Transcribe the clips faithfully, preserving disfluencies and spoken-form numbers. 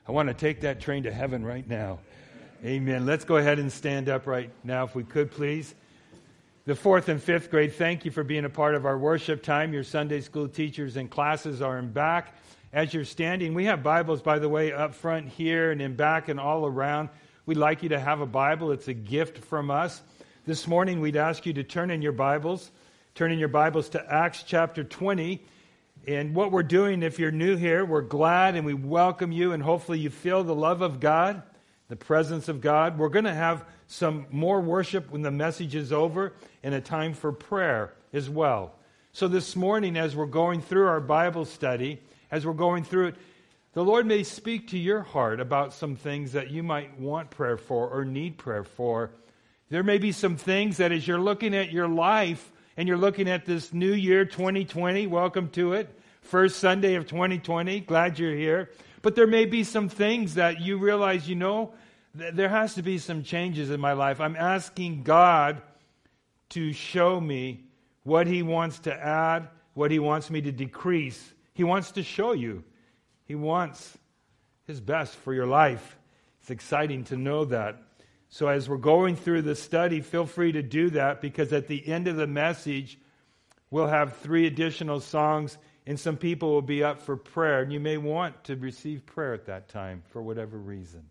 I want to take that train to heaven right now. Amen. Let's go ahead and stand up right now, if we could, please. The fourth and fifth grade, thank you for being a part of our worship time. Your Sunday school teachers and classes are in back. As you're standing, we have Bibles, by the way, up front here and in back and all around. We'd like you to have a Bible. It's a gift from us. This morning, we'd ask you to turn in your Bibles. Turn in your Bibles to Acts chapter twenty. And what we're doing, if you're new here, we're glad and we welcome you, and hopefully you feel the love of God, the presence of God. We're going to have some more worship when the message is over, and a time for prayer as well. So this morning, as we're going through our Bible study, as we're going through it, the Lord may speak to your heart about some things that you might want prayer for or need prayer for. There may be some things that as you're looking at your life and you're looking at this new year, twenty twenty, welcome to it, first Sunday of twenty twenty, glad you're here. But there may be some things that you realize, you know, th- there has to be some changes in my life. I'm asking God to show me what He wants to add, what He wants me to decrease. He wants to show you. He wants His best for your life. It's exciting to know that. So as we're going through the study, feel free to do that, because at the end of the message, we'll have three additional songs, and some people will be up for prayer. And you may want to receive prayer at that time for whatever reason.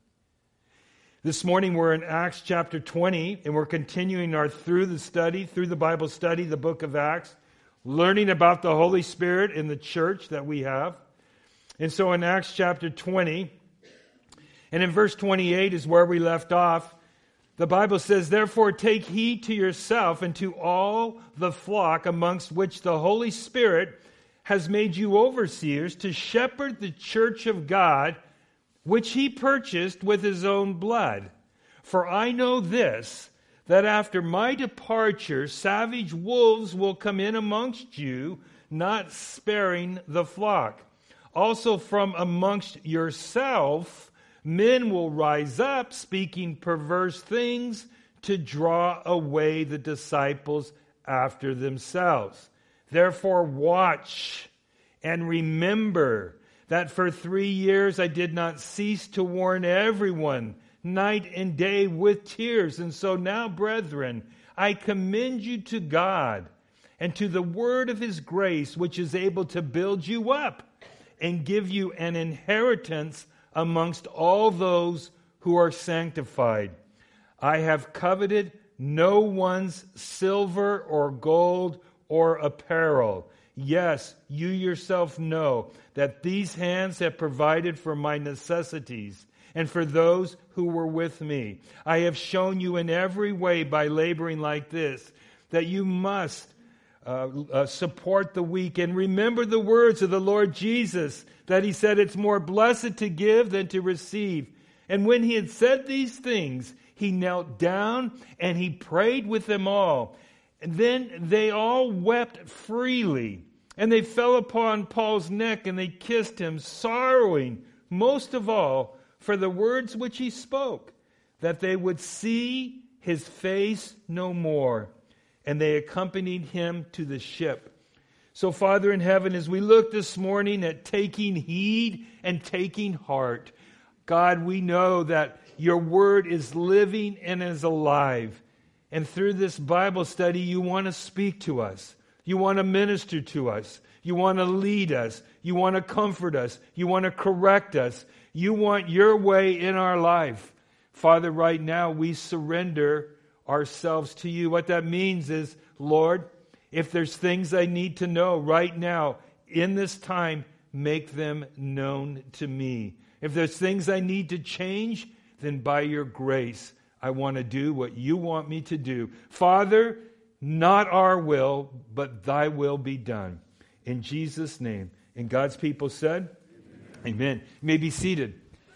This morning we're in Acts chapter twenty, and we're continuing our through the study, through the Bible study, the book of Acts, learning about the Holy Spirit in the church that we have. And so in Acts chapter twenty, and in verse twenty-eight is where we left off, the Bible says, "Therefore take heed to yourself and to all the flock amongst which the Holy Spirit has made you overseers, to shepherd the church of God, which He purchased with His own blood. For I know this, that after my departure savage wolves will come in amongst you, not sparing the flock. Also from amongst yourself men will rise up, speaking perverse things, to draw away the disciples after themselves. Therefore watch and remember that for three years I did not cease to warn everyone, night and day with tears. And so now, brethren, I commend you to God and to the word of His grace, which is able to build you up and give you an inheritance amongst all those who are sanctified. I have coveted no one's silver or gold or apparel. Yes, you yourself know that these hands have provided for my necessities and for those who were with me. I have shown you in every way by laboring like this that you must uh, uh, support the weak. And remember the words of the Lord Jesus, that He said it's more blessed to give than to receive. And when He had said these things, He knelt down and He prayed with them all. And then they all wept freely, and they fell upon Paul's neck and they kissed him, sorrowing most of all for the words which he spoke, that they would see his face no more. And they accompanied him to the ship. So, Father in heaven, as we look this morning at taking heed and taking heart, God, we know that your word is living and is alive. And through this Bible study, you want to speak to us. You want to minister to us. You want to lead us. You want to comfort us. You want to correct us. You want your way in our life. Father, right now we surrender ourselves to you. What that means is, Lord, if there's things I need to know right now, in this time, make them known to me. If there's things I need to change, then by your grace, I want to do what you want me to do. Father, not our will, but thy will be done. In Jesus' name. And God's people said, Amen. Amen. You may be seated.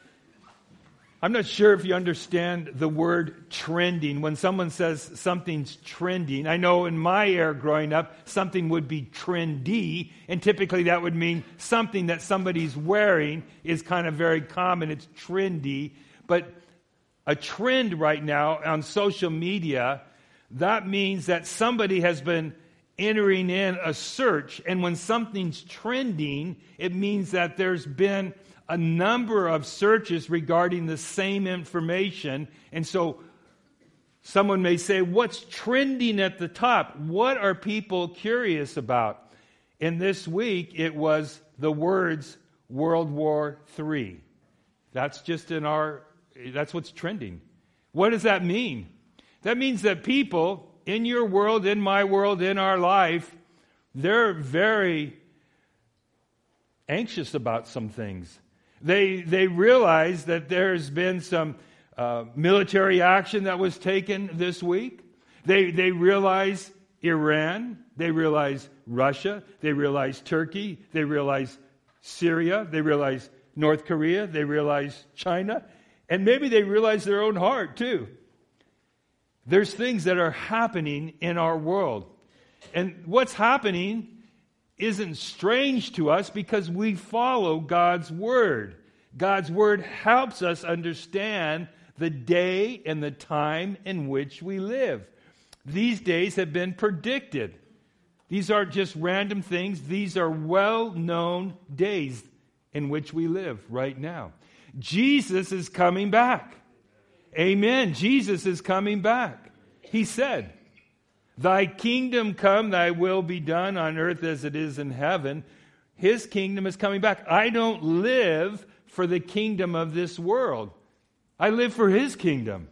I'm not sure if you understand the word trending. When someone says something's trending, I know in my era growing up, something would be trendy, and typically that would mean something that somebody's wearing is kind of very common. It's trendy. But a trend right now on social media, that means that somebody has been entering in a search, and when something's trending, it means that there's been a number of searches regarding the same information. And so someone may say, what's trending at the top? What are people curious about? And this week, it was the words World War Three. That's just in our, that's what's trending. What does that mean? That means that people in your world, in my world, in our life, they're very anxious about some things. They they realize that there's been some uh, military action that was taken this week. They they realize Iran. They realize Russia. They realize Turkey. They realize Syria. They realize North Korea. They realize China. And maybe they realize their own heart too. There's things that are happening in our world. And what's happening isn't strange to us because we follow God's Word. God's Word helps us understand the day and the time in which we live. These days have been predicted. These aren't just random things. These are well-known days in which we live right now. Jesus is coming back. Amen. Jesus is coming back. He said, "Thy kingdom come, thy will be done on earth as it is in heaven." His kingdom is coming back. I don't live for the kingdom of this world. I live for His kingdom.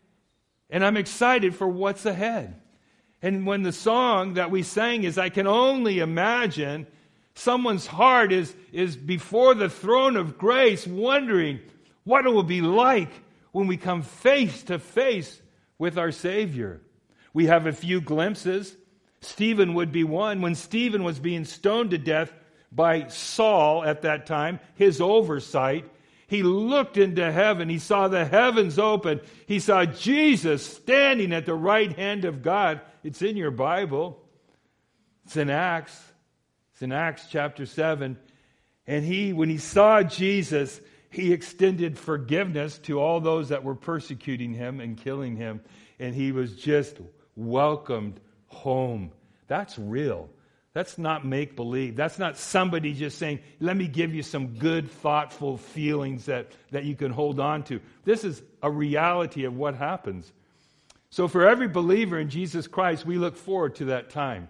And I'm excited for what's ahead. And when the song that we sang is, I can only imagine, someone's heart is, is before the throne of grace, wondering what it will be like when we come face to face with our Savior. We have a few glimpses. Stephen would be one. When Stephen was being stoned to death by Saul at that time, his oversight, he looked into heaven. He saw the heavens open. He saw Jesus standing at the right hand of God. It's in your Bible. It's in Acts. It's in Acts chapter seven. And he, when he saw Jesus, he extended forgiveness to all those that were persecuting him and killing him. And he was just welcomed home. That's real. That's not make-believe. That's not somebody just saying, let me give you some good, thoughtful feelings that, that you can hold on to. This is a reality of what happens. So for every believer in Jesus Christ, we look forward to that time.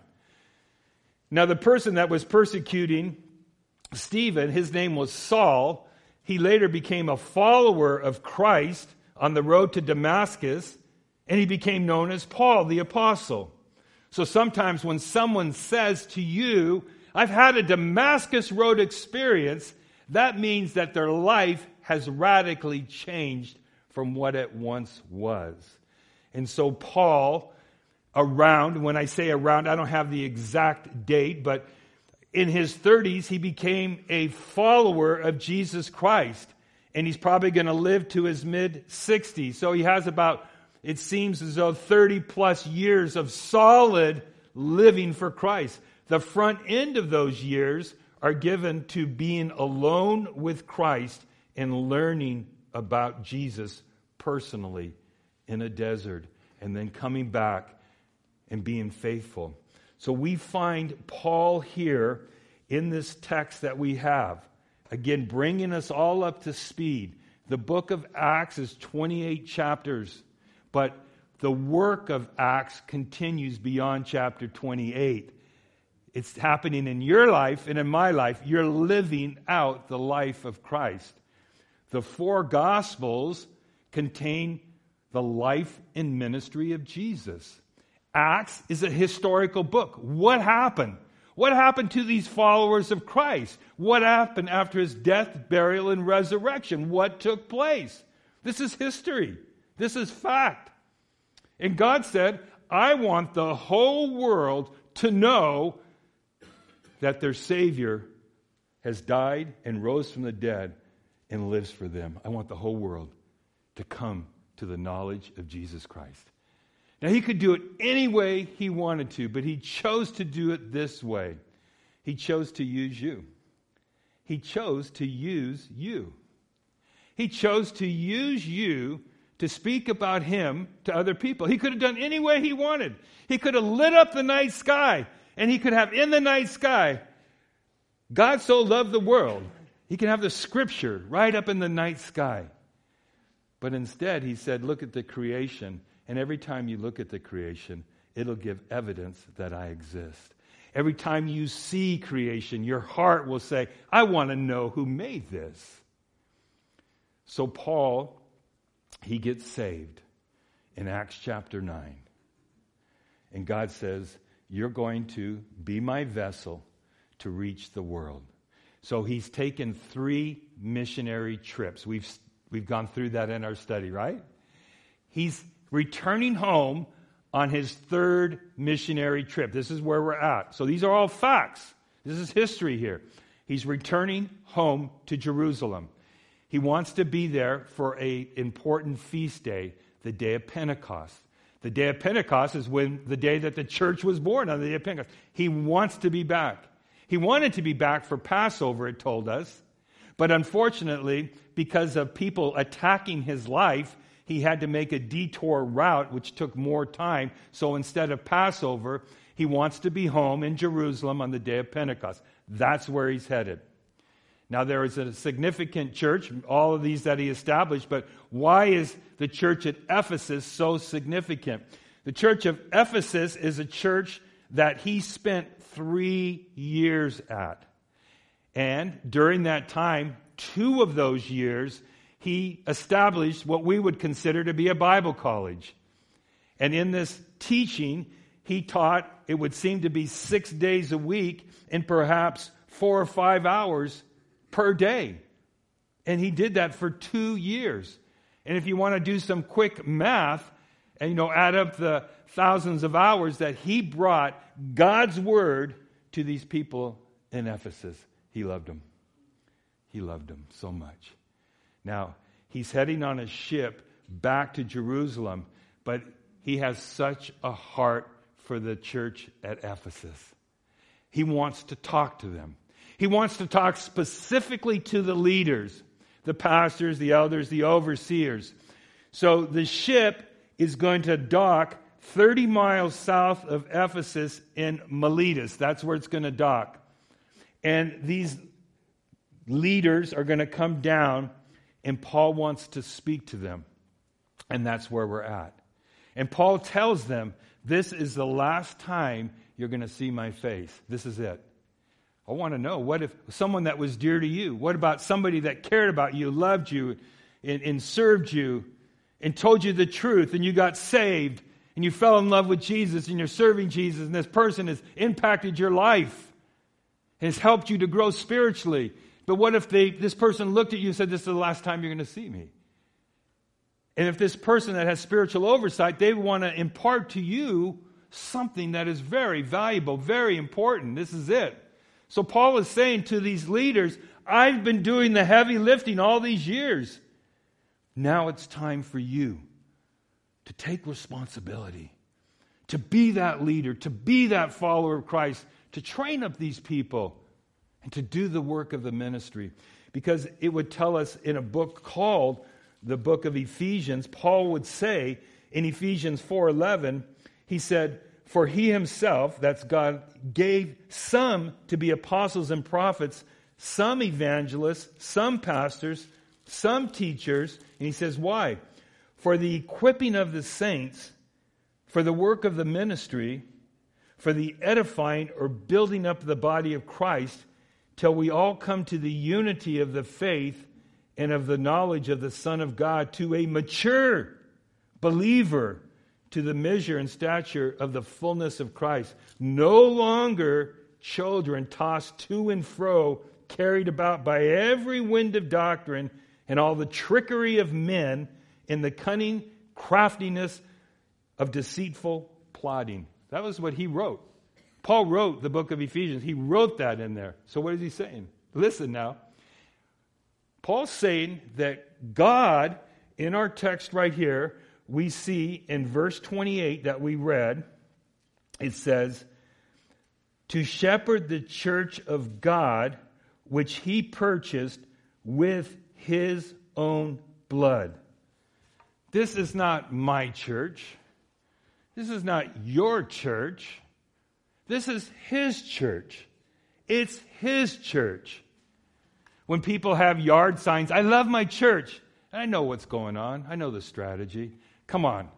Now, the person that was persecuting Stephen, his name was Saul. He later became a follower of Christ on the road to Damascus, and he became known as Paul the Apostle. So sometimes when someone says to you, I've had a Damascus Road experience, that means that their life has radically changed from what it once was. And so Paul, around, when I say around, I don't have the exact date, but in his thirties, he became a follower of Jesus Christ. And he's probably going to live to his mid-sixties. So he has about, it seems as though thirty plus years of solid living for Christ. The front end of those years are given to being alone with Christ and learning about Jesus personally in a desert, and then coming back and being faithful. So we find Paul here in this text that we have, again, bringing us all up to speed. The book of Acts is twenty-eight chapters, but the work of Acts continues beyond chapter twenty-eight. It's happening in your life and in my life. You're living out the life of Christ. The four Gospels contain the life and ministry of Jesus. Acts is a historical book. What happened? What happened to these followers of Christ? What happened after his death, burial, and resurrection? What took place? This is history. This is fact. And God said, I want the whole world to know that their Savior has died and rose from the dead and lives for them. I want the whole world to come to the knowledge of Jesus Christ. Now, he could do it any way he wanted to, but he chose to do it this way. He chose to use you. He chose to use you. He chose to use you to speak about him to other people. He could have done any way he wanted. He could have lit up the night sky, and he could have in the night sky, God so loved the world He can have the scripture right up in the night sky. But instead, he said, look at the creation. And every time you look at the creation, it'll give evidence that I exist. Every time you see creation, your heart will say, I want to know who made this. So Paul, he gets saved in Acts chapter nine. And God says, you're going to be my vessel to reach the world. So he's taken three missionary trips. We've, we've gone through that in our study, right? He's returning home on his third missionary trip. This is where we're at. So these are all facts. This is history here. He's returning home to Jerusalem. He wants to be there for an important feast day, the day of Pentecost. The day of Pentecost is when the day that the church was born, on the day of Pentecost. He wants to be back. He wanted to be back for Passover, it told us. But unfortunately, because of people attacking his life, he had to make a detour route, which took more time. So instead of Passover, he wants to be home in Jerusalem on the day of Pentecost. That's where he's headed. Now, there is a significant church, all of these that he established, but why is the church at Ephesus so significant? The church of Ephesus is a church that he spent three years at. And during that time, two of those years, he established what we would consider to be a Bible college. And in this teaching, he taught, it would seem to be six days a week and perhaps four or five hours per day. And he did that for two years. And if you want to do some quick math and, you know, add up the thousands of hours that he brought God's word to these people in Ephesus, he loved them. He loved them so much. Now, he's heading on a ship back to Jerusalem, but he has such a heart for the church at Ephesus. He wants to talk to them. He wants to talk specifically to the leaders, the pastors, the elders, the overseers. So the ship is going to dock thirty miles south of Ephesus in Miletus. That's where it's going to dock. And these leaders are going to come down, and Paul wants to speak to them. And that's where we're at. And Paul tells them, this is the last time you're going to see my face. This is it. I want to know, what if someone that was dear to you? What about somebody that cared about you, loved you, and, and served you, and told you the truth, and you got saved, and you fell in love with Jesus, and you're serving Jesus, and this person has impacted your life, and has helped you to grow spiritually. But what if they, this person looked at you and said, this is the last time you're going to see me? And if this person that has spiritual oversight, they want to impart to you something that is very valuable, very important. This is it. So Paul is saying to these leaders, I've been doing the heavy lifting all these years. Now it's time for you to take responsibility, to be that leader, to be that follower of Christ, to train up these people, and to do the work of the ministry. Because it would tell us in a book called the book of Ephesians, Paul would say in Ephesians four eleven, he said, for he himself, that's God, gave some to be apostles and prophets, some evangelists, some pastors, some teachers. And he says, why? For the equipping of the saints, for the work of the ministry, for the edifying or building up the body of Christ, till we all come to the unity of the faith and of the knowledge of the Son of God, to a mature believer, to the measure and stature of the fullness of Christ. No longer children tossed to and fro, carried about by every wind of doctrine and all the trickery of men in the cunning craftiness of deceitful plotting. That was what he wrote. Paul wrote the book of Ephesians. He wrote that in there. So what is he saying? Listen now. Paul's saying that God, in our text right here, we see in verse twenty-eight that we read, it says, to shepherd the church of God, which he purchased with his own blood. This is not my church. This is not your church. This is his church. It's his church. When people have yard signs, I love my church. I know what's going on. I know the strategy. Come on.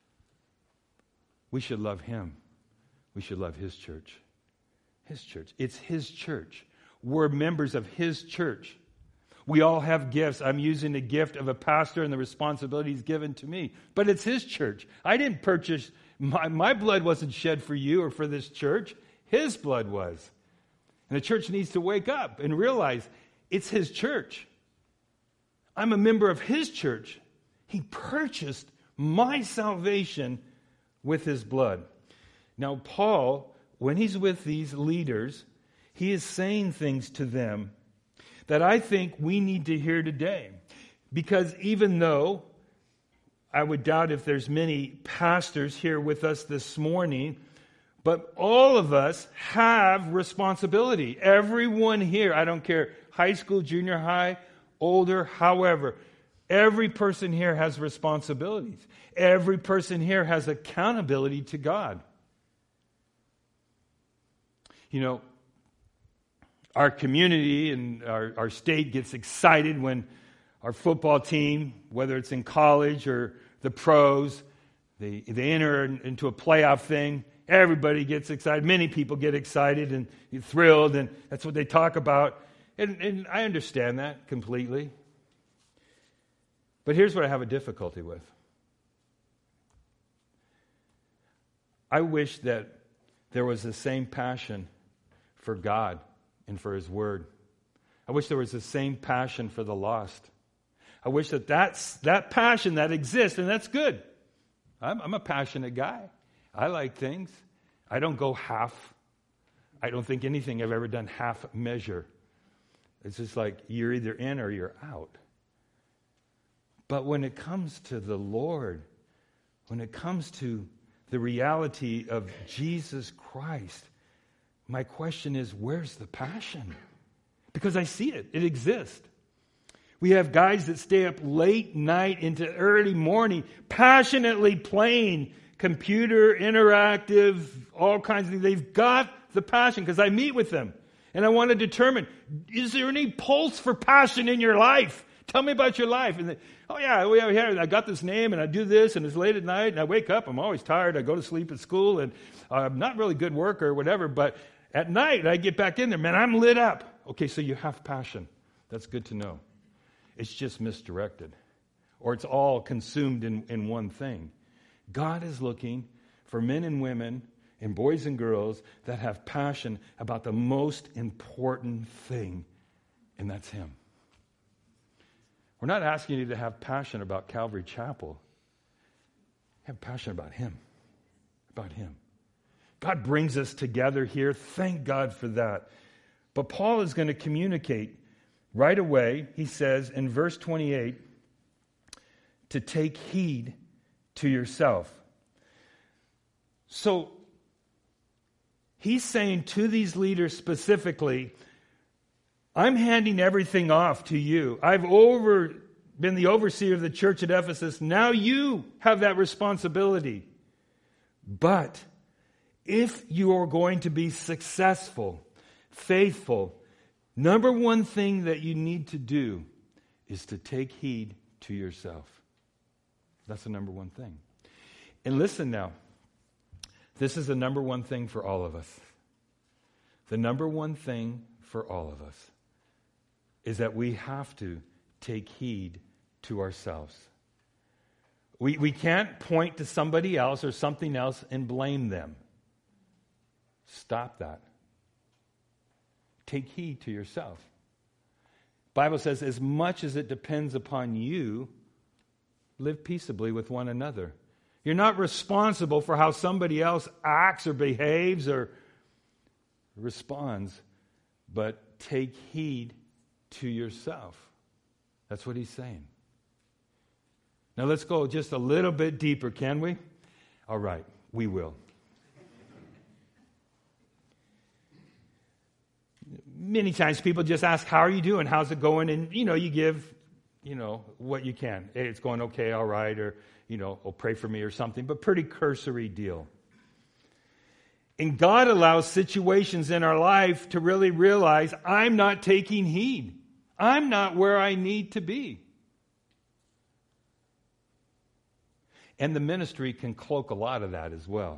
We should love him. We should love his church. His church. It's his church. We're members of his church. We all have gifts. I'm using the gift of a pastor and the responsibilities given to me. But it's his church. I didn't purchase, my, my blood wasn't shed for you or for this church. His blood was. And the church needs to wake up and realize it's his church. I'm a member of his church. He purchased my salvation with his blood. Now, Paul, when he's with these leaders, he is saying things to them that I think we need to hear today. Because even though I would doubt if there's many pastors here with us this morning, but all of us have responsibility. Everyone here, I don't care, high school, junior high, older, however, every person here has responsibilities. Every person here has accountability to God. You know, our community and our, our state gets excited when our football team, whether it's in college or the pros, they, they enter into a playoff thing. Everybody gets excited. Many people get excited and thrilled, and that's what they talk about. And, and I understand that completely. But here's what I have a difficulty with. I wish that there was the same passion for God and for his word. I wish there was the same passion for the lost. I wish that that's, that passion that exists, and that's good. I'm, I'm a passionate guy. I like things. I don't go half. I don't think anything I've ever done half measure. It's just like you're either in or you're out. But when it comes to the Lord, when it comes to the reality of Jesus Christ, my question is, where's the passion? Because I see it. It exists. We have guys that stay up late night into early morning, passionately playing computer, interactive, all kinds of things. They've got the passion because I meet with them. And I want to determine, is there any pulse for passion in your life? Tell me about your life. And they, oh yeah, we have here, I got this name and I do this and it's late at night and I wake up, I'm always tired, I go to sleep at school and I'm not really good worker or whatever, but at night I get back in there, man, I'm lit up. Okay, so you have passion. That's good to know. It's just misdirected. Or it's all consumed in, in one thing. God is looking for men and women and boys and girls that have passion about the most important thing, and that's him. We're not asking you to have passion about Calvary Chapel. Have passion about him. About him. God brings us together here. Thank God for that. But Paul is going to communicate right away. He says in verse twenty-eight, to take heed to yourself. So, he's saying to these leaders specifically, I'm handing everything off to you. I've over been the overseer of the church at Ephesus. Now you have that responsibility. But if you are going to be successful, faithful, number one thing that you need to do is to take heed to yourself. That's the number one thing. And listen now, this is the number one thing for all of us. The number one thing for all of us is that we have to take heed to ourselves. We, we can't point to somebody else or something else and blame them. Stop that. Take heed to yourself. The Bible says, as much as it depends upon you, live peaceably with one another. You're not responsible for how somebody else acts or behaves or responds, but take heed to yourself. That's what he's saying. Now let's go just a little bit deeper, can we? All right, we will. Many times people just ask, how are you doing? How's it going? And, you know, you give, you know, what you can. Hey, it's going okay, all right, or, you know, oh, pray for me or something, but pretty cursory deal. And God allows situations in our life to really realize, I'm not taking heed. I'm not where I need to be. And the ministry can cloak a lot of that as well.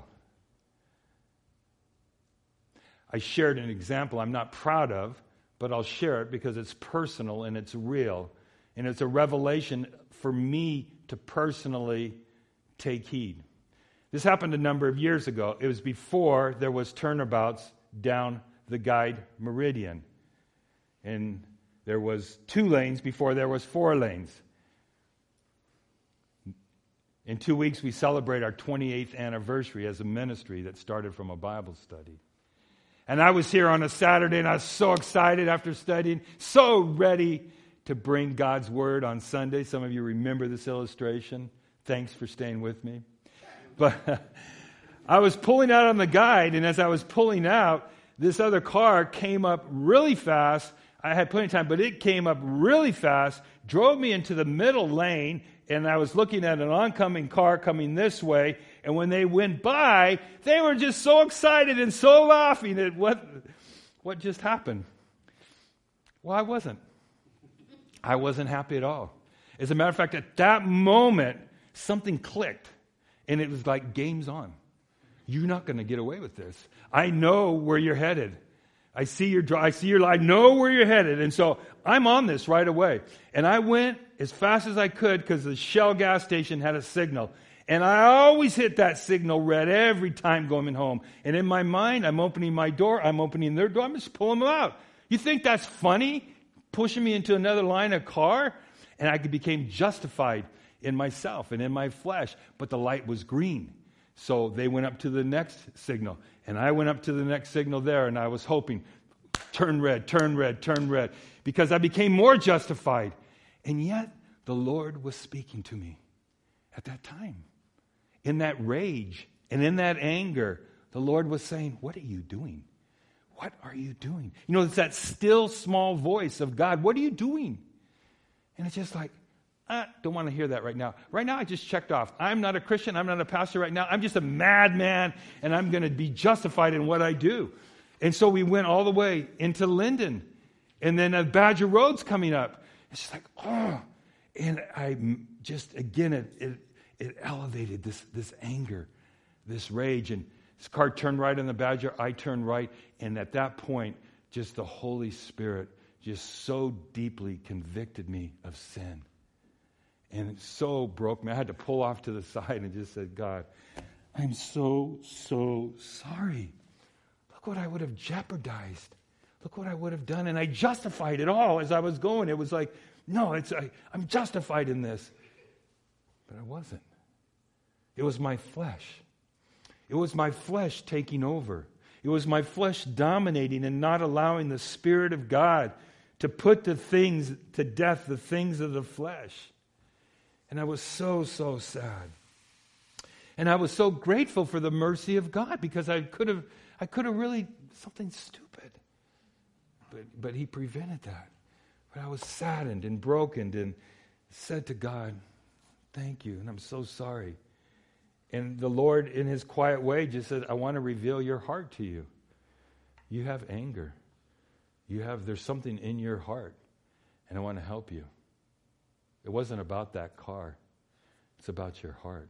I shared an example I'm not proud of, but I'll share it because it's personal and it's real. And it's a revelation for me to personally take heed. This happened a number of years ago. It was before there was turnabouts down the guide meridian. And there was two lanes before there was four lanes. In two weeks, we celebrate our twenty-eighth anniversary as a ministry that started from a Bible study. And I was here on a Saturday, and I was so excited after studying, so ready to bring God's Word on Sunday. Some of you remember this illustration. Thanks for staying with me. But I was pulling out on the guide, and as I was pulling out, this other car came up really fast. I had plenty of time, but it came up really fast, drove me into the middle lane, and I was looking at an oncoming car coming this way, and when they went by, they were just so excited and so laughing at what, what just happened. Well, I wasn't. I wasn't happy at all. As a matter of fact, at that moment, something clicked, and it was like, game's on. You're not going to get away with this. I know where you're headed. I see your I see your I know where you're headed. And so I'm on this right away. And I went as fast as I could because the Shell gas station had a signal. And I always hit that signal red every time going home. And in my mind, I'm opening my door, I'm opening their door, I'm just pulling them out. You think that's funny? Pushing me into another line of car? And I became justified in myself and in my flesh. But the light was green. So they went up to the next signal. And I went up to the next signal there, and I was hoping, turn red, turn red, turn red, because I became more justified. And yet, the Lord was speaking to me at that time. In that rage and in that anger, the Lord was saying, what are you doing? What are you doing? You know, it's that still small voice of God. What are you doing? And it's just like, I don't want to hear that right now. Right now, I just checked off. I'm not a Christian. I'm not a pastor right now. I'm just a madman, and I'm going to be justified in what I do. And so we went all the way into Linden, and then uh, Badger Road's coming up. It's just like, oh. And I just, again, it, it, it elevated this, this anger, this rage. And this car turned right on the Badger. I turned right. And at that point, just the Holy Spirit just so deeply convicted me of sin. And it so broke me. I had to pull off to the side and just said, God, I'm so, so sorry. Look what I would have jeopardized. Look what I would have done. And I justified it all as I was going. It was like, no, it's I, I'm justified in this. But I wasn't. It was my flesh. It was my flesh taking over. It was my flesh dominating and not allowing the Spirit of God to put the things to death, the things of the flesh. And I was so, so sad. And I was so grateful for the mercy of God because I could have I could have really something stupid. But but he prevented that. But I was saddened and broken and said to God, thank you, and I'm so sorry. And the Lord, in his quiet way, just said, I want to reveal your heart to you. You have anger. You have, there's something in your heart, and I want to help you. It wasn't about that car. It's about your heart.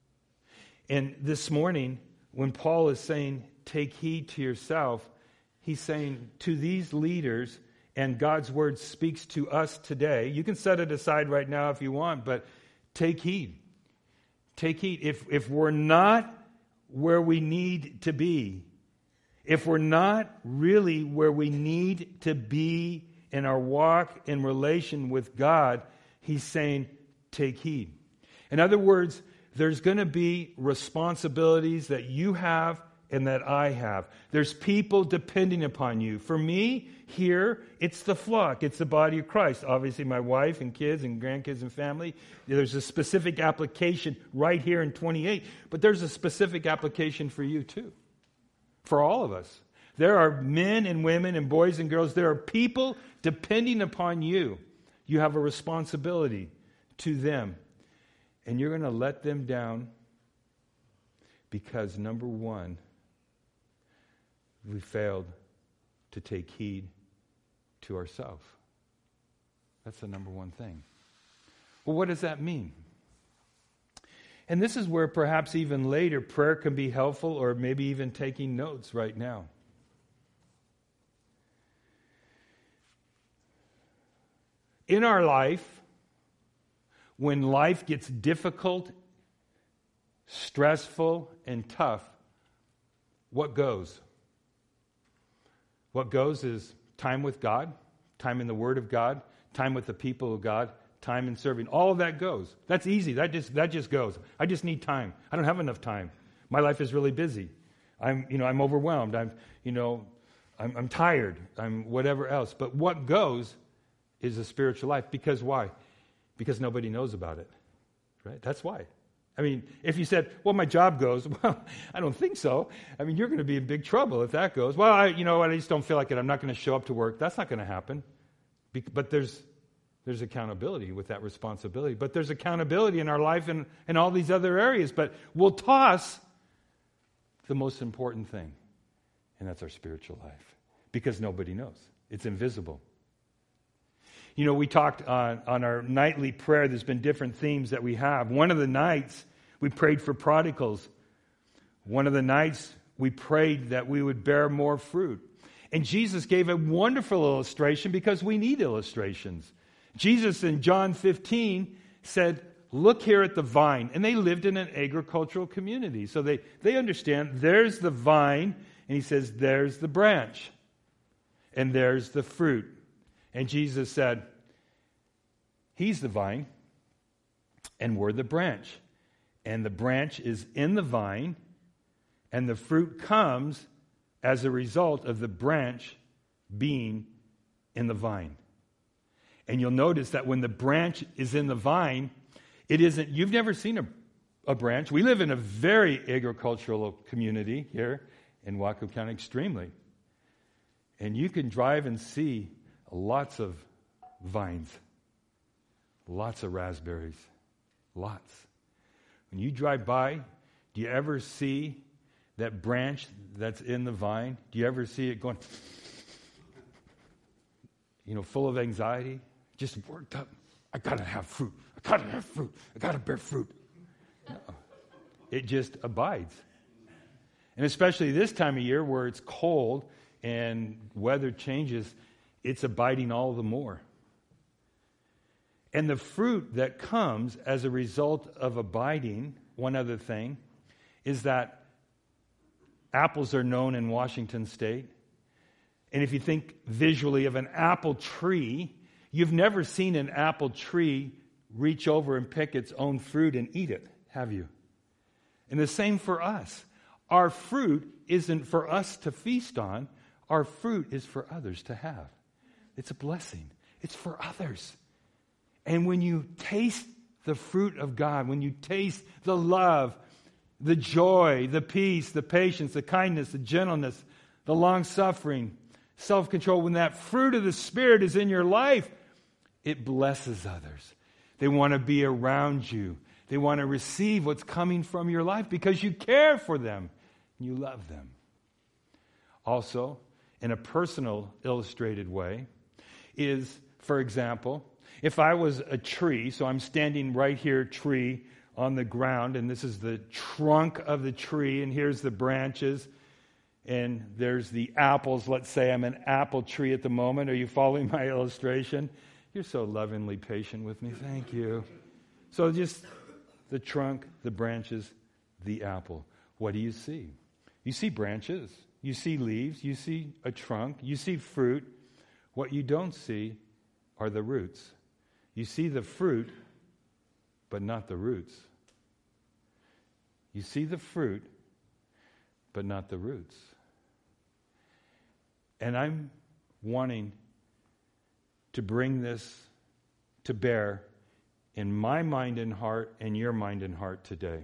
And this morning, when Paul is saying, take heed to yourself, he's saying to these leaders, and God's word speaks to us today. You can set it aside right now if you want, but take heed. Take heed. If, if we're not where we need to be, if we're not really where we need to be in our walk in relation with God, he's saying, take heed. In other words, there's going to be responsibilities that you have and that I have. There's people depending upon you. For me, here, it's the flock. It's the body of Christ. Obviously, my wife and kids and grandkids and family. There's a specific application right here in twenty-eight. But there's a specific application for you too. For all of us. There are men and women and boys and girls. There are people depending upon you. You have a responsibility to them. And you're going to let them down because, number one, we failed to take heed to ourselves. That's the number one thing. Well, what does that mean? And this is where perhaps even later prayer can be helpful, or maybe even taking notes right now. In our life, when life gets difficult, stressful, and tough, what goes? What goes is time with God, time in the Word of God, time with the people of God, time in serving. All of that goes. That's easy. That just that just goes. I just need time. I don't have enough time. My life is really busy. I'm you know I'm overwhelmed. I'm you know I'm, I'm tired. I'm whatever else. But what goes is a spiritual life. Because why? Because nobody knows about it. Right? That's why. I mean, if you said, well, my job goes, well, I don't think so. I mean, you're going to be in big trouble if that goes. Well, I, you know, I just don't feel like it. I'm not going to show up to work. That's not going to happen. Be- but there's there's accountability with that responsibility. But there's accountability in our life and in all these other areas. But we'll toss the most important thing, and that's our spiritual life, because nobody knows. It's invisible. You know, we talked on, on our nightly prayer. There's been different themes that we have. One of the nights, we prayed for prodigals. One of the nights, we prayed that we would bear more fruit. And Jesus gave a wonderful illustration, because we need illustrations. Jesus in John fifteen said, look here at the vine. And they lived in an agricultural community. So they, they understand there's the vine, and he says there's the branch, and there's the fruit. And Jesus said, he's the vine, and we're the branch. And the branch is in the vine, and the fruit comes as a result of the branch being in the vine. And you'll notice that when the branch is in the vine, it isn't, you've never seen a, a branch. We live in a very agricultural community here in Whatcom County, extremely. And you can drive and see lots of vines, lots of raspberries, lots. When you drive by, do you ever see that branch that's in the vine? Do you ever see it going, you know, full of anxiety, just worked up? I gotta have fruit. I gotta have fruit. I gotta bear fruit. No. It just abides. And especially this time of year where it's cold and weather changes, it's abiding all the more. And the fruit that comes as a result of abiding, one other thing, is that apples are known in Washington State. And if you think visually of an apple tree, you've never seen an apple tree reach over and pick its own fruit and eat it, have you? And the same for us. Our fruit isn't for us to feast on. Our fruit is for others to have. It's a blessing. It's for others. And when you taste the fruit of God, when you taste the love, the joy, the peace, the patience, the kindness, the gentleness, the long-suffering, self-control, when that fruit of the Spirit is in your life, it blesses others. They want to be around you. They want to receive what's coming from your life because you care for them and you love them. Also, in a personal illustrated way, is, for example, if I was a tree, so I'm standing right here, tree, on the ground, and this is the trunk of the tree, and here's the branches, and there's the apples. Let's say I'm an apple tree at the moment. Are you following my illustration? You're so lovingly patient with me. Thank you. So just the trunk, the branches, the apple. What do you see? You see branches. You see leaves. You see a trunk. You see fruit. What you don't see are the roots. You see the fruit, but not the roots. You see the fruit, but not the roots. And I'm wanting to bring this to bear in my mind and heart and your mind and heart today.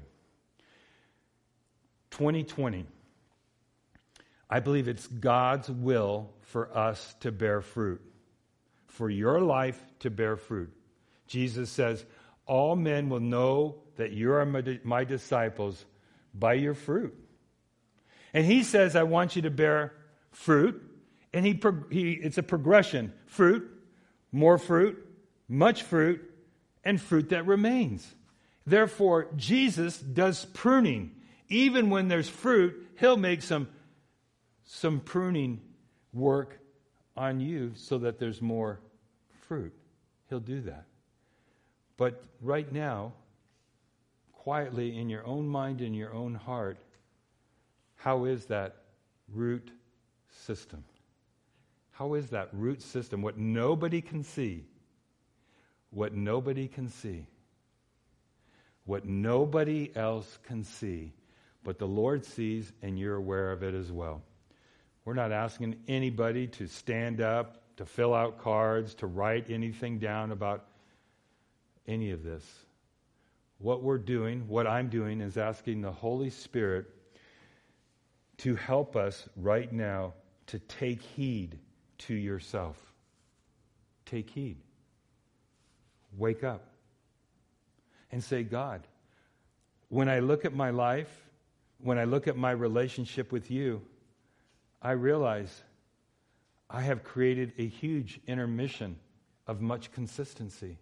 twenty twenty, I believe it's God's will for us to bear fruit, for your life to bear fruit. Jesus says, all men will know that you are my, my disciples by your fruit. And he says, I want you to bear fruit. And he, he it's a progression. Fruit, more fruit, much fruit, and fruit that remains. Therefore, Jesus does pruning. Even when there's fruit, he'll make some, some pruning work on you so that there's more fruit. He'll do that. But right now, quietly in your own mind and your own heart, how is that root system? How is that root system? What nobody can see. What nobody can see. What nobody else can see. But the Lord sees, and you're aware of it as well. We're not asking anybody to stand up, to fill out cards, to write anything down about any of this. What we're doing, what I'm doing, is asking the Holy Spirit to help us right now to take heed to yourself. Take heed. Wake up. And say, God, when I look at my life, when I look at my relationship with you, I realize I have created a huge intermission of much consistency.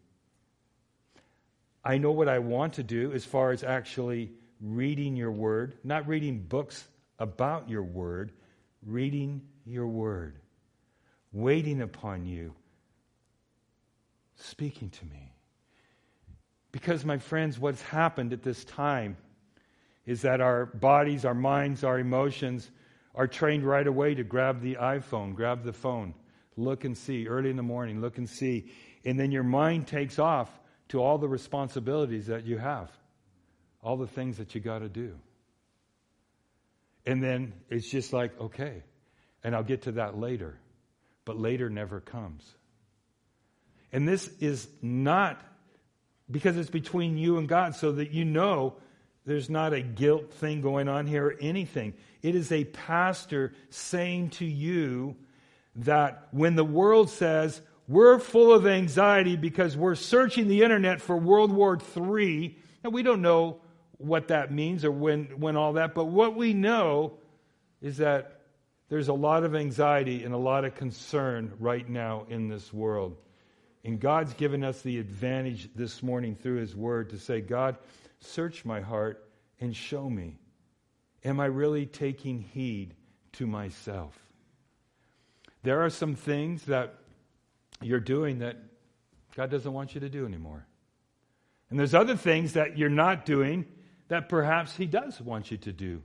I know what I want to do as far as actually reading your word, not reading books about your word, reading your word, waiting upon you, speaking to me. Because, my friends, what's happened at this time is that our bodies, our minds, our emotions are trained right away to grab the iPhone, grab the phone, look and see, early in the morning, look and see. And then your mind takes off to all the responsibilities that you have, all the things that you got to do. And then it's just like, okay, and I'll get to that later. But later never comes. And this is not because it's between you and God, so that you know there's not a guilt thing going on here or anything. It is a pastor saying to you that when the world says we're full of anxiety because we're searching the internet for World War Three, and we don't know what that means or when, when all that, but what we know is that there's a lot of anxiety and a lot of concern right now in this world. And God's given us the advantage this morning through His Word to say, God, search my heart and show me. Am I really taking heed to myself? There are some things that you're doing that God doesn't want you to do anymore. And there's other things that you're not doing that perhaps He does want you to do.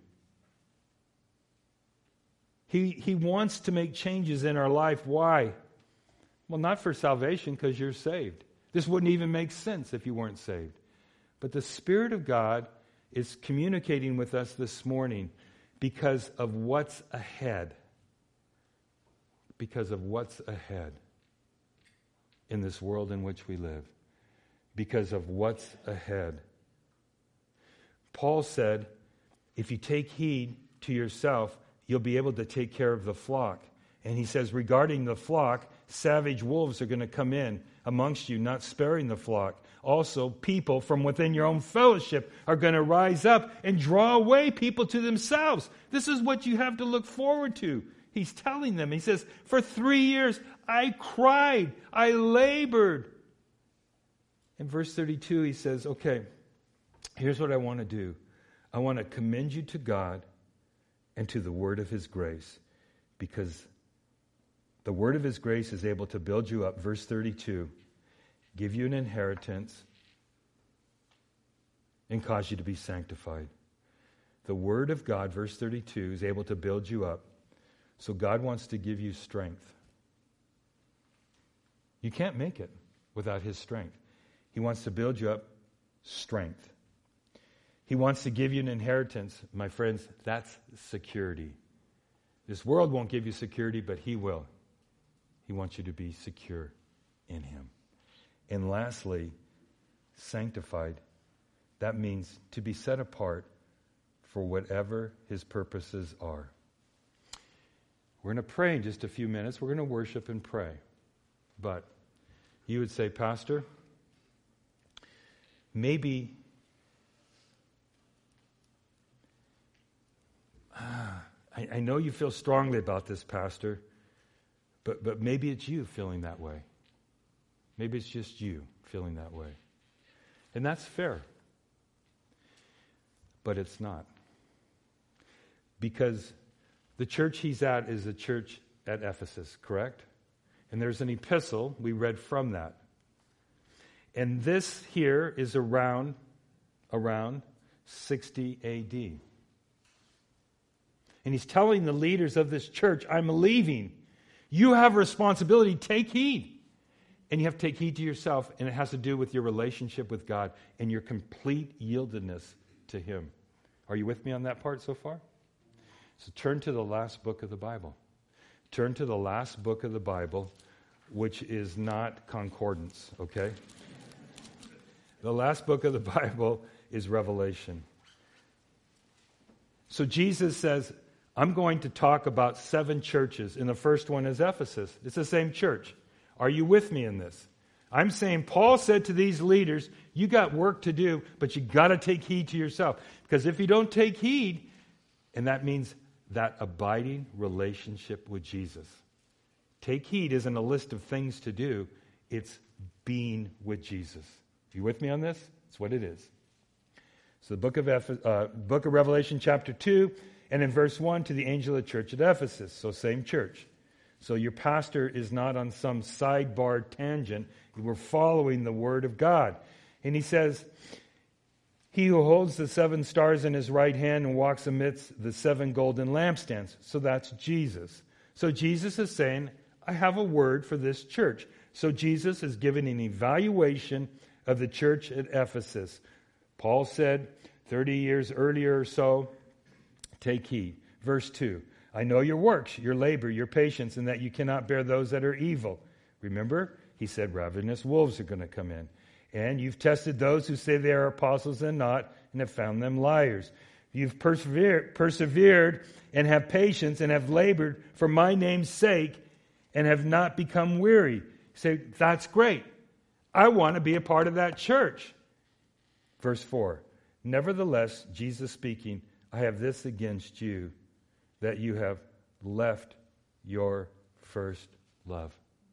He, he wants to make changes in our life. Why? Well, not for salvation, because you're saved. This wouldn't even make sense if you weren't saved. But the Spirit of God is communicating with us this morning because of what's ahead. Because of what's ahead in this world in which we live. Because of what's ahead. Paul said, if you take heed to yourself, you'll be able to take care of the flock. And he says, regarding the flock, savage wolves are going to come in amongst you, not sparing the flock. Also, people from within your own fellowship are going to rise up and draw away people to themselves. This is what you have to look forward to. He's telling them, he says, for three years I cried, I labored. In verse thirty-two, he says, okay, here's what I want to do. I want to commend you to God and to the word of His grace, because the word of His grace is able to build you up, verse thirty-two, give you an inheritance, and cause you to be sanctified. The word of God, verse thirty-two, is able to build you up. So God wants to give you strength. You can't make it without His strength. He wants to build you up strength. He wants to give you an inheritance. My friends, that's security. This world won't give you security, but He will. He wants you to be secure in Him. And lastly, sanctified. That means to be set apart for whatever His purposes are. We're going to pray in just a few minutes. We're going to worship and pray. But you would say, Pastor, maybe ah, I, I know you feel strongly about this, Pastor, but, but maybe it's you feeling that way. Maybe it's just you feeling that way. And that's fair. But it's not. Because the church he's at is a church at Ephesus, correct? And there's an epistle we read from that. And this here is around, around sixty A D. And he's telling the leaders of this church, I'm leaving. You have responsibility. Take heed. And you have to take heed to yourself, and it has to do with your relationship with God and your complete yieldedness to Him. Are you with me on that part so far? So turn to the last book of the Bible. Turn to the last book of the Bible, which is not concordance, okay? The last book of the Bible is Revelation. So Jesus says, I'm going to talk about seven churches, and the first one is Ephesus. It's the same church. Are you with me in this? I'm saying Paul said to these leaders, you got work to do, but you got to take heed to yourself. Because if you don't take heed, and that means that abiding relationship with Jesus. Take heed isn't a list of things to do. It's being with Jesus. You with me on this? That's what it is. So the book of, Eph- uh, book of Revelation chapter two, and in verse one, to the angel of the church at Ephesus. So same church. So your pastor is not on some sidebar tangent. We're following the word of God. And he says, he who holds the seven stars in his right hand and walks amidst the seven golden lampstands. So that's Jesus. So Jesus is saying, I have a word for this church. So Jesus is giving an evaluation of the church at Ephesus. Paul said thirty years earlier or so, take heed. Verse two, I know your works, your labor, your patience, and that you cannot bear those that are evil. Remember, he said ravenous wolves are going to come in. And you've tested those who say they are apostles and not, and have found them liars. You've persevered, persevered and have patience and have labored for my name's sake and have not become weary. You say, that's great. I want to be a part of that church. Verse four, nevertheless, Jesus speaking, I have this against you, that you have left your first love.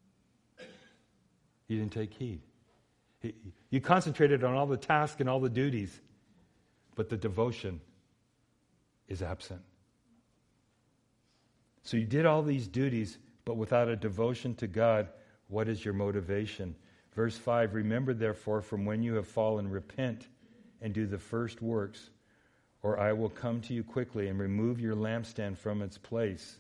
You didn't take heed. You concentrated on all the tasks and all the duties, but the devotion is absent. So you did all these duties, but without a devotion to God, what is your motivation? Verse five, remember therefore from when you have fallen, repent and do the first works, or I will come to you quickly and remove your lampstand from its place.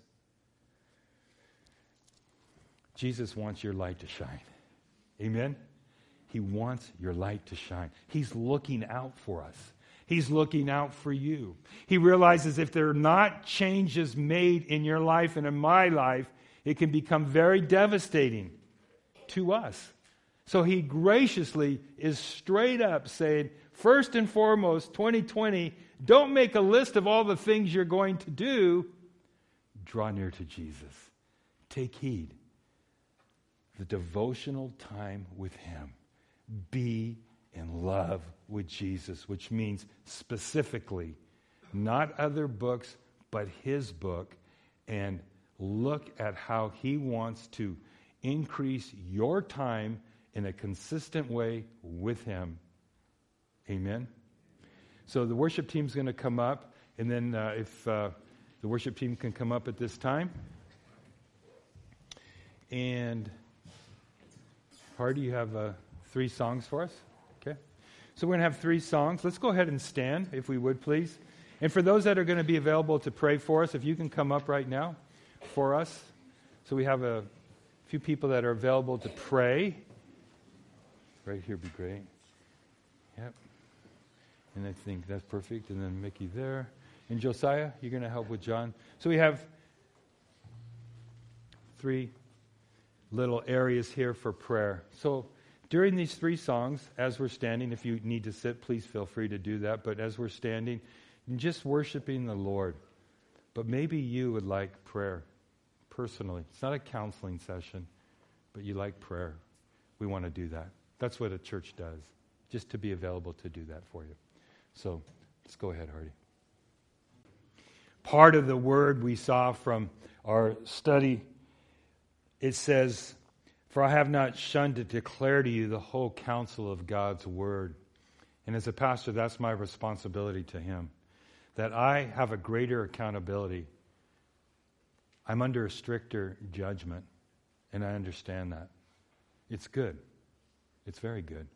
Jesus wants your light to shine. Amen? He wants your light to shine. He's looking out for us. He's looking out for you. He realizes if there are not changes made in your life and in my life, it can become very devastating to us. So he graciously is straight up saying, first and foremost, twenty twenty, don't make a list of all the things you're going to do. Draw near to Jesus. Take heed. The devotional time with Him. Be in love with Jesus, which means specifically, not other books, but His book, and look at how He wants to increase your time in a consistent way with Him. Amen? So the worship team's going to come up, and then uh, if uh, the worship team can come up at this time. And Hardy, you have uh, three songs for us? Okay. So we're going to have three songs. Let's go ahead and stand, if we would, please. And for those that are going to be available to pray for us, if you can come up right now for us. So we have a few people that are available to pray. Right here would be great. Yep. And I think that's perfect. And then Mickey there. And Josiah, you're going to help with John. So we have three little areas here for prayer. So during these three songs, as we're standing, if you need to sit, please feel free to do that. But as we're standing, just worshiping the Lord. But maybe you would like prayer personally. It's not a counseling session, but you like prayer. We want to do that. That's what a church does, just to be available to do that for you. So let's go ahead, Hardy. Part of the word we saw from our study, it says, For I have not shunned to declare to you the whole counsel of God's word. And as a pastor, that's my responsibility to him, that I have a greater accountability. I'm under a stricter judgment, and I understand that. It's good. It's very good.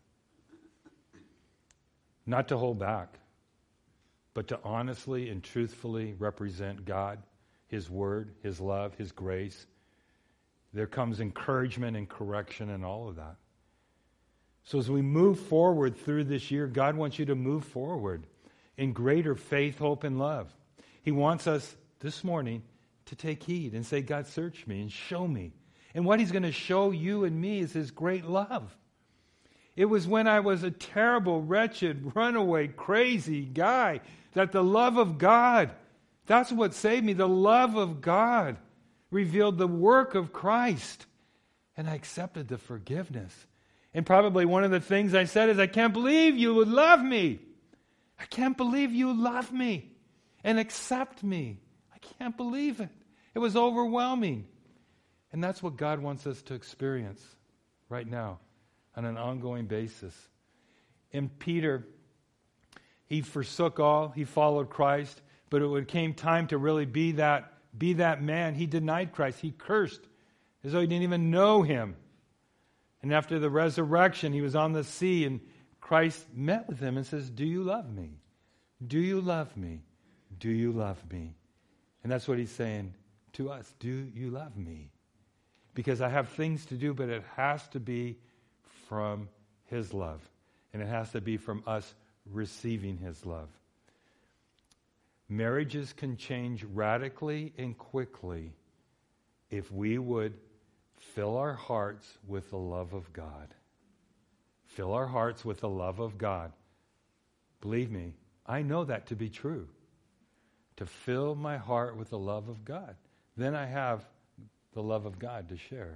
Not to hold back, but to honestly and truthfully represent God, His word, His love, His grace. There comes encouragement and correction and all of that. So as we move forward through this year, God wants you to move forward in greater faith, hope, and love. He wants us this morning to take heed and say, God, search me and show me. And what He's going to show you and me is His great love. It was when I was a terrible, wretched, runaway, crazy guy that the love of God, that's what saved me. The love of God revealed the work of Christ. And I accepted the forgiveness. And probably one of the things I said is, I can't believe you would love me. I can't believe you love me and accept me. I can't believe it. It was overwhelming. And that's what God wants us to experience right now on an ongoing basis. And Peter, he forsook all. He followed Christ. But when it came time to really be that, be that man, he denied Christ. He cursed as though he didn't even know Him. And after the resurrection, he was on the sea, and Christ met with him and says, do you love me? Do you love me? Do you love me? And that's what He's saying to us. Do you love me? Because I have things to do, but it has to be from His love. And it has to be from us receiving His love. Marriages can change radically and quickly if we would fill our hearts with the love of God. Fill our hearts with the love of God. Believe me, I know that to be true. To fill my heart with the love of God. Then I have the love of God to share.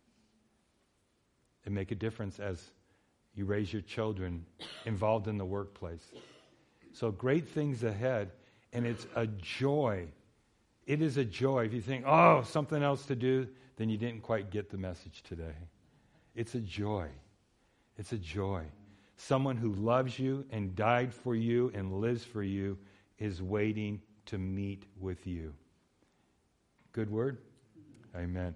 And make a difference as you raise your children involved in the workplace. So great things ahead, and it's a joy. It is a joy. If you think, oh, something else to do, then you didn't quite get the message today. It's a joy. It's a joy. Someone who loves you and died for you and lives for you is waiting to meet with you. Good word? Amen.